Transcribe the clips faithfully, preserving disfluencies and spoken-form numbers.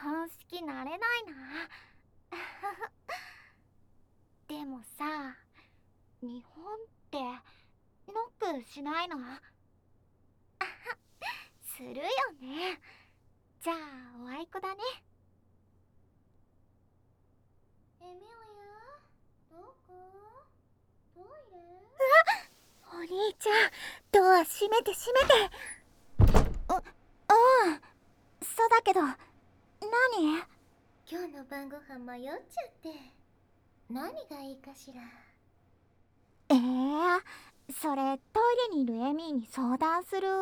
本式なれないな。でもさ、日本ってノックしないの？するよね。じゃあおあいこだね。エミリア、どこ？トイレ？うわ、お兄ちゃん、ドア閉めて閉めて。う、うん、そうだけど、何？ 今日の晩ご飯迷っちゃって。何がいいかしら。 ええー、それトイレにいるエミーに相談する？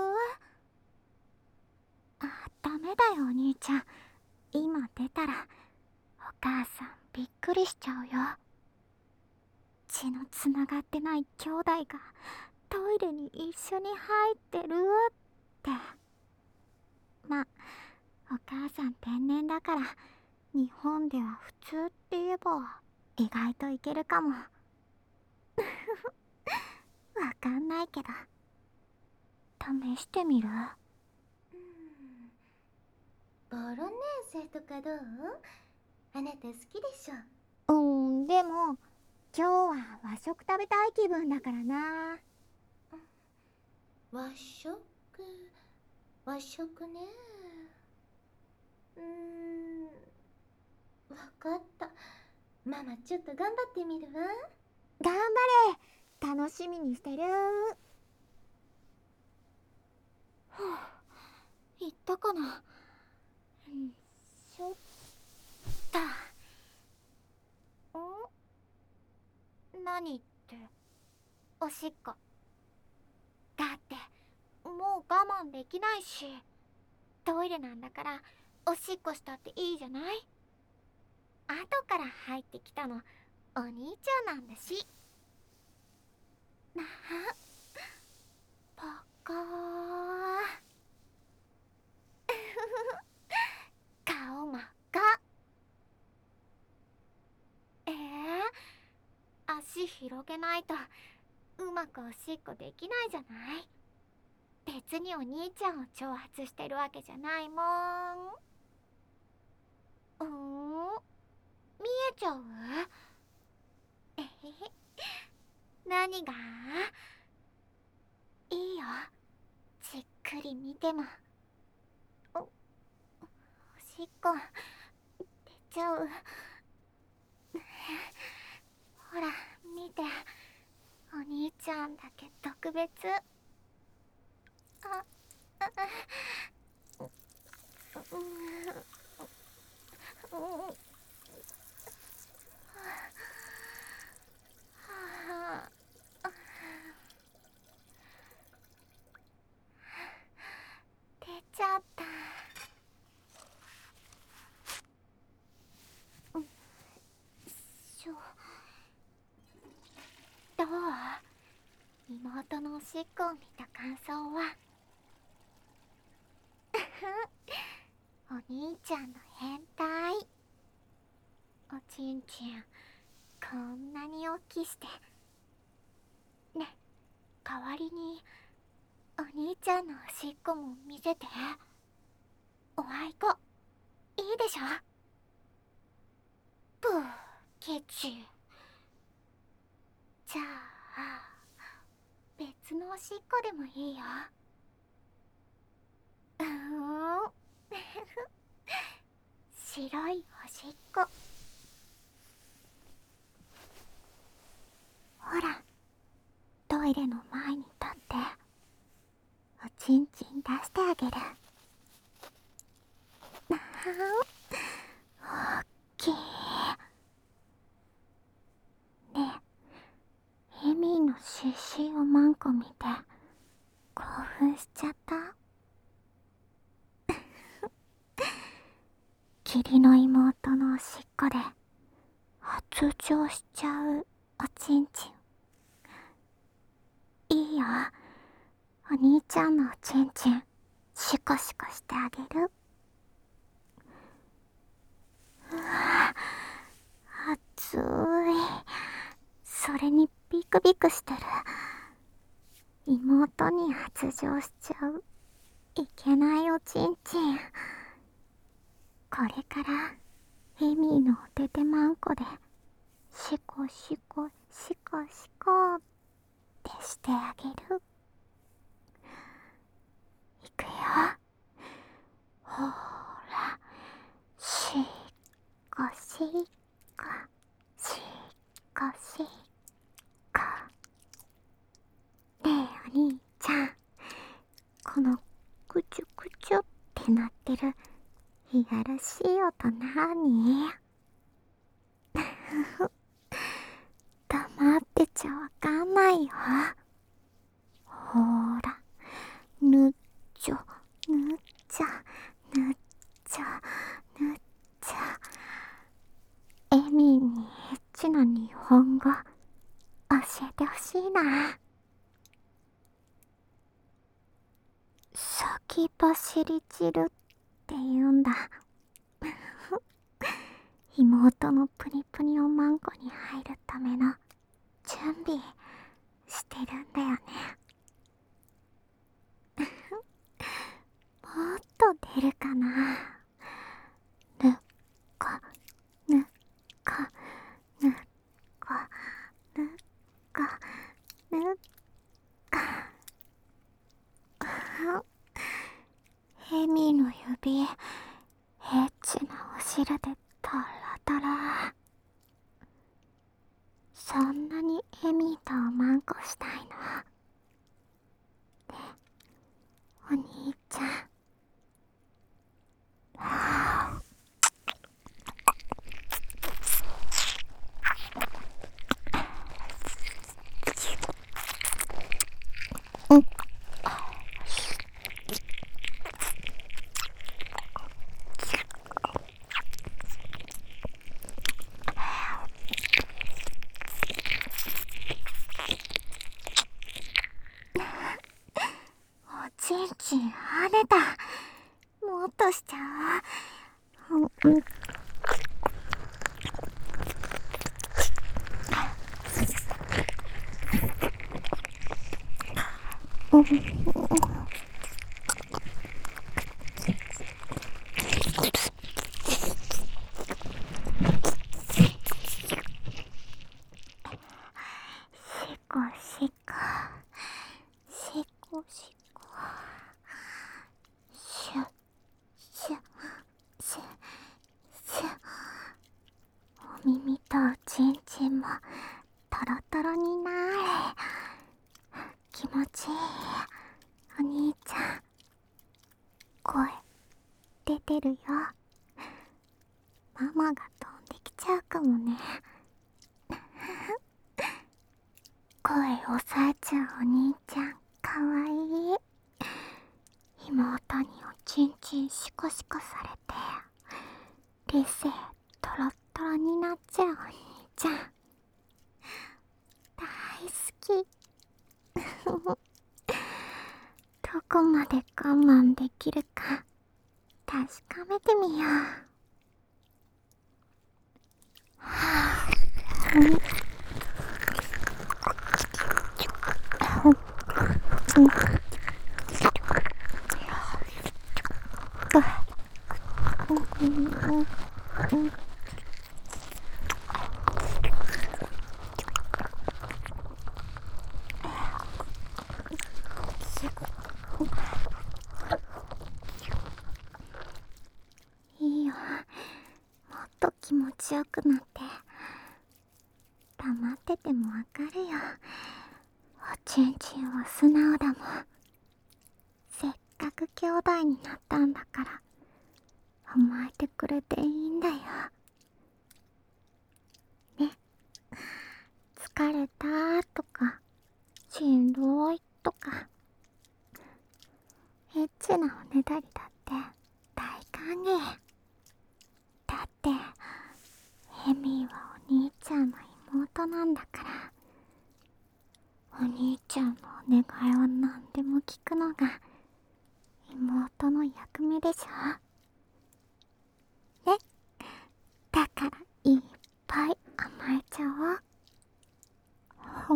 あ、ダメだよお兄ちゃん。今出たらお母さんびっくりしちゃうよ。血のつながってない兄弟がトイレに一緒に入ってるって。ま、お母さん天然だから日本では普通って言えば意外といけるかも。わかんないけど試してみる？ うん、ボロネーゼとかどう？あなた好きでしょ。 うん、でも今日は和食食べたい気分だからな。 和食、和食ね。うーん、わかった。ママちょっと頑張ってみるわ。 頑張れ、楽しみにしてる。はあ、いったかな。んしょったん何って、おしっこだってもう我慢できないし、トイレなんだからおしっこしたっていいじゃない。後から入ってきたのお兄ちゃんなんだし。なあ、バカー顔真っ赤。えー、足広げないとうまくおしっこできないじゃない。別にお兄ちゃんを挑発してるわけじゃないもん。うーん、見えちゃう？えへへ、何が？いいよ、じっくり見ても。お、おしっこ出ちゃう。ほら見て、お兄ちゃんだけ特別。あ、あ、うん、うん、はあ、出ちゃった。うん、しょ。どう？妹のおしっこを見た感想は？お兄ちゃんの変態。おちんちんこんなに大きしてね。代わりにお兄ちゃんのおしっこも見せて。おあいこいいでしょ。ぷー、ケチ。じゃあ別のおしっこでもいいよ。うーん白いおしっこ。ほらトイレの前に立っておちんちん出してあげる。なあ、おっきい。ねえ、エミーのシーシーをマンコ見て興奮しちゃった？義理の妹のおしっこで発情しちゃうおちんちん。いいよ、お兄ちゃんのおちんちんシコシコしてあげる。うわ、熱い。それにビクビクしてる。妹に発情しちゃういけないおちんちん。 これからエミーのおててまんこでシコシコシコシコってしてあげる。いくよ。ほーら、シコシコシコシコ。ねえお兄ちゃん、このクチュクチュってなってるいやらしい音なに？黙ってちゃわかんないよ。ほーら、ぬっちょぬっちゃぬっちゃぬっちゃ。エミーにエッチな日本語教えてほしいな。先走り散るって言うんだ。妹のプニプニおまんこに入るための準備してるんだよね。もっと出るかな。ぬっこぬっこぬっこぬっこぬっこ。エミの指エッチなお汁でトロトロ。そんなにエミとおまんこしたいの？ね、お兄ちゃん。はあ、うん。おちんちん跳ねた。もっとしちゃう。うんうん。うん。シコシコシコシコシュシュシュシュ。お耳とおちんちんもトロトロになれ。気持ちいい。お兄ちゃん、声出てるよ。ママが飛んできちゃうかもね。声抑えちゃうお兄ちゃんかわいい。妹におちんちんシコシコされて理性トロットロになっちゃうお兄ちゃん大好き。どこまで我慢できるか確かめてみよう。はぁ、うんうんうんうん。いいよ、もっと気持ちよくなって黙っててもわかるよ。おちんちんは素直だもん。せっかく兄弟になったんだから甘えてくれていいんだよね。疲れたとかしんどいとかエッチなおねだりだって大歓迎だって。エミーはお兄ちゃんの妹なんだから、お兄ちゃんのお願いを何でも聞くのが妹の役目でしょね。だからいっぱい甘えちゃおう。ほん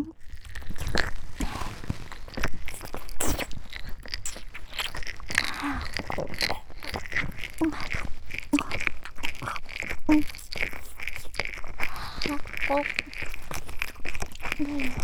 うんうんこで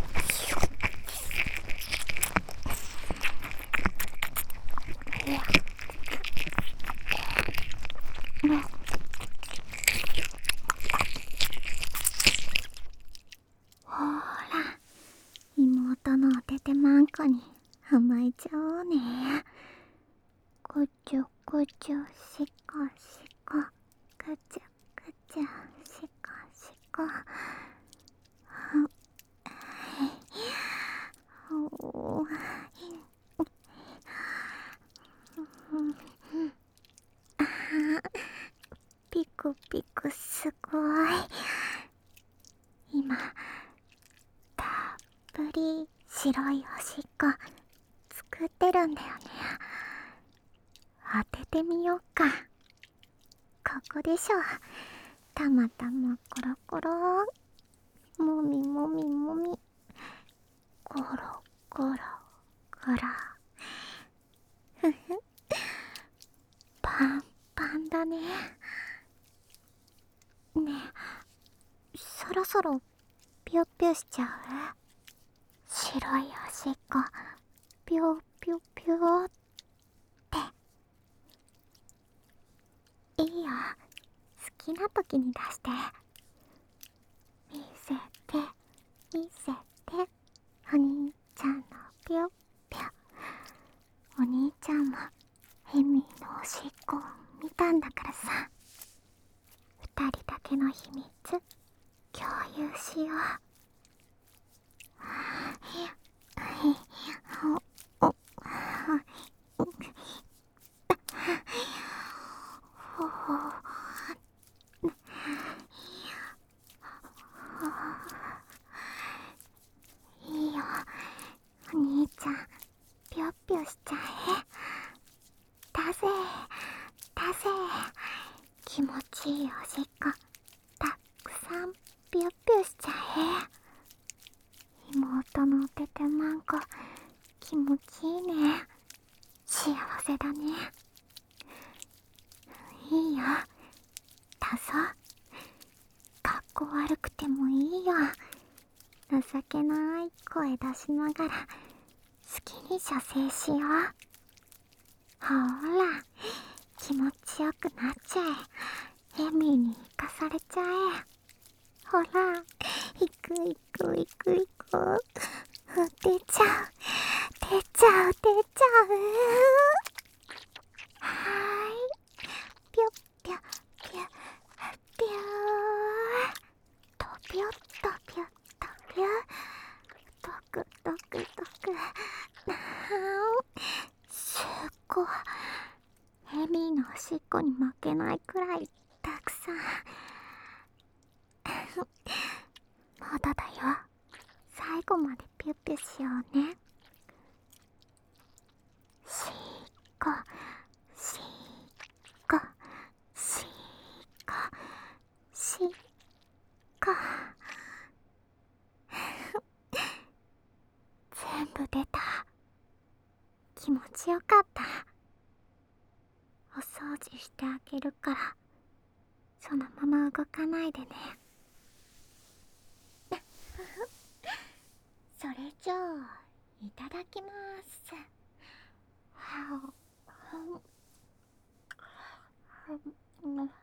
ほーら、妹のおててまんこに甘えちゃおうね。こちょこちょしこしこ、かちゃかちゃしこしこ。おーあーピクピクすごい。今たっぷり白いおしっこ作ってるんだよね。当ててみようか。ここでしょ。たまたまコロコロ、もみもみもみ、コロコロコロ。ふふパンパンだね。ねえ、そろそろピョピョしちゃう？白いおしっこピョピョピョって。いいよ、好きな時に出して。見せて見せて、お兄ちゃんのピョピョ。お兄ちゃんもエミーのおしっこを見たんだからさ。二人だけの秘密共有しよう。おおいいよ、お兄ちゃんぴょっぴょしちゃえ。だぜだぜ、気持ちいいおしっこたくさんぴょっぴょしちゃえ。妹のおててまんこ気持ちいいね。幸せだね。いいよ、だぞ。かっこ悪くてもいいよ。情けない声出しながら好きに射精しよう。ほーら、気持ちよくなっちゃえ。エミーに生かされちゃえ。ほら、いくいくいくいく。出ちゃう出ちゃう出ちゃう。はーい、ぴょっぴょぴょぴょーとぴょっとぴょっとぴょ。とくとくとく。なーすっごい。エミーのおしっこに負けないくらいたくさん。まだだよ。最後までピュッピュしようね。しっこしっこしっこしっこ。全部出た。気持ちよかった。お掃除してあげるからそのまま動かないでね。それじゃあいただきます。はおはおは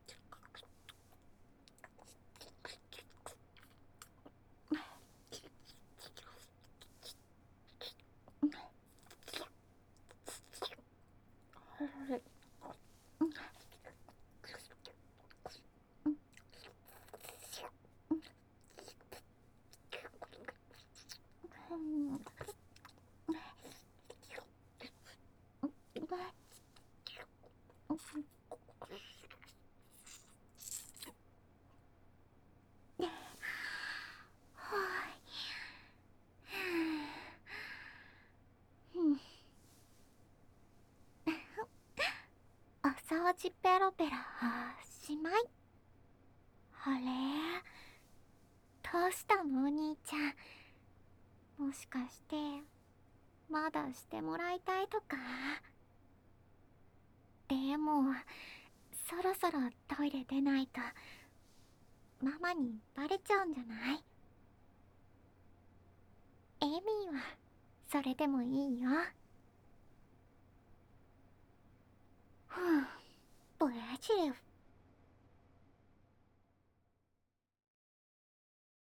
お掃除ペロペロおしまい。あれ、どうしたのお兄ちゃん。もしかしてまだしてもらいたいとか。でもそろそろトイレ出ないとママにバレちゃうんじゃない？エミーはそれでもいいよ。ふぅ、ブレジル